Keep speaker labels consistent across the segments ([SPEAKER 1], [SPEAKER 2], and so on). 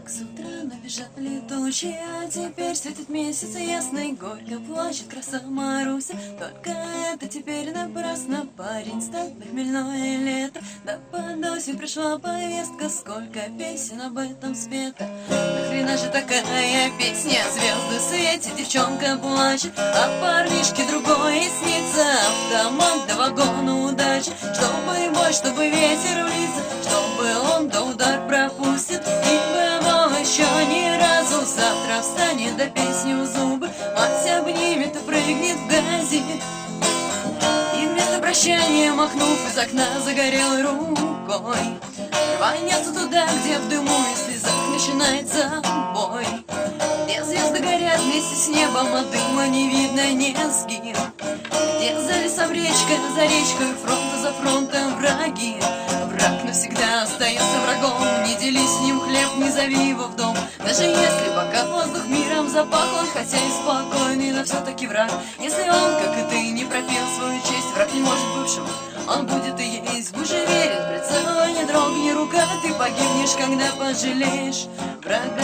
[SPEAKER 1] С утра набежали тучи, а теперь светит месяц ясный, горько плачет краса Маруся. Только это теперь напрасно, парень стал хмельное лето. Да под осень пришла повестка, сколько песен об этом спето. Нахрена же такая песня, звезды светят, девчонка плачет, а парнишке другое снится. Автомат до вагона удачи, чтобы бой, чтобы ветер в лица, чтобы он до удар пропустит. И еще ни разу завтра встанет, да песню в зубы мать обнимет и прыгнет в грязи. И вместо прощания, махнув из окна загорелой рукой, рванется туда, где в дыму и слезах начинается бой. Где звезды горят вместе с небом, а дыма не видно низги. Где за лесом речка, за речкой фронта за фронтом враги. Враг навсегда остается врагом, не дели с ним хлеб, не зови его в дом. Даже если пока воздух миром запах, он хотя и спокойный, но все-таки враг. Если он, как и ты, не пропил свою честь, враг не может бывшим, он будет и есть. Будь же верен, прицел, не дрогни рука, ты погибнешь, когда пожалеешь врага.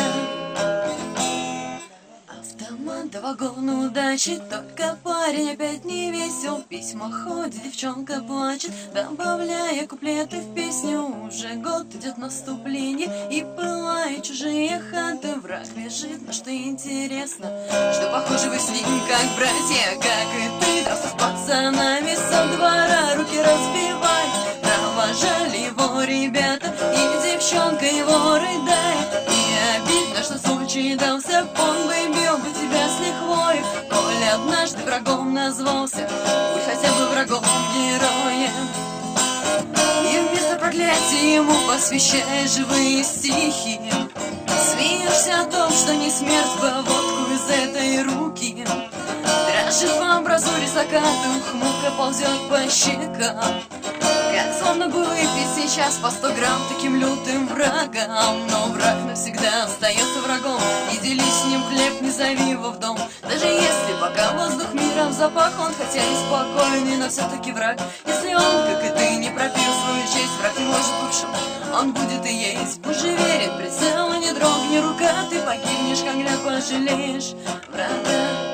[SPEAKER 1] Автомат до вагона удачи, только парень опять не весел. Письма ходит, девчонка плачет, добавляя куплеты в песню. Уже год идет наступление, и пылают чужие хаты. Враг бежит, но что интересно, что похоже вы с ним как братья, как и ты. Дрался с пацанами со двора, руки разбивай. Провожали его ребята, и девчонка его рыдает. И обидно, что случай дался, он бы бил бы тебя с лихвой. Коли однажды врагом назвался, будь хотя бы врагом героем. И вместо проклятия ему посвящай живые стихи. Смеешься о том, что не смерть поводку из этой руки. Дрожит в амбразуре закатом, хмурка ползет по щекам. Как словно бы выпить сейчас по 100 грамм таким лютым врагам. Но враг навсегда остается врагом, не дели с ним хлеб, не зови его в дом. Даже если пока воздух миром запах, он хотя и спокойный, но все-таки враг. Если он, как и ты, не пропил свою честь, враг не может бывшим, он будет и есть. Будь же верен, прицел, не дрогни рука, ты погибнешь, когда пожалеешь врага.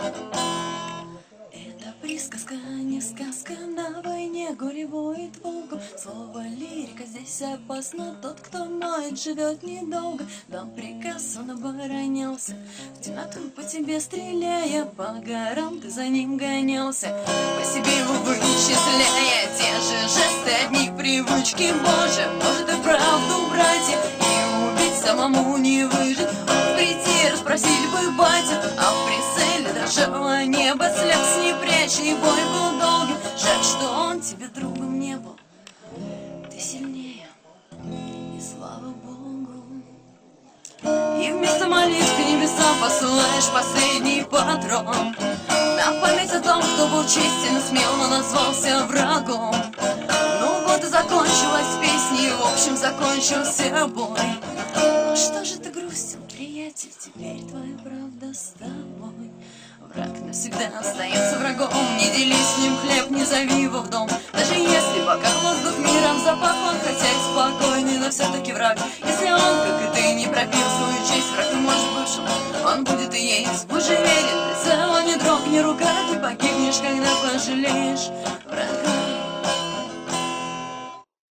[SPEAKER 1] Присказка, не сказка, на войне горе воет волку. Слово лирика здесь опасно, тот, кто ноет, живет недолго. Дал приказ, он оборонялся, в темноту по тебе стреляя, по горам ты за ним гонялся, по себе его вычисляя. Те же жесты, одни привычки, Боже, может и правду, братья, и убить самому не выжить. Он прийти, расспросили бы батя, а в прицеле дрожало небо, слез не прячь, и бой был долгим. Жаль, что он тебе другом не был, ты сильнее, и слава Богу. И вместо молитвы небеса посылаешь последний патрон на память о том, кто был честен и смел, но назвался врагом. Ну вот и закончилась песня, и в общем закончился бой. Ну что же ты грустен, приятель, теперь твоя правда с тобой. Враг навсегда остается врагом, не дели с ним хлеб, не зови его в дом. Даже если пока воздух миром запах, он хотя и спокойный, но все-таки враг. Если он, как и ты, не пропил свою честь, враг не может бывшим, он будет и есть. Будь же верен, прицел, не дрогни рука, ты погибнешь, когда пожалеешь врага.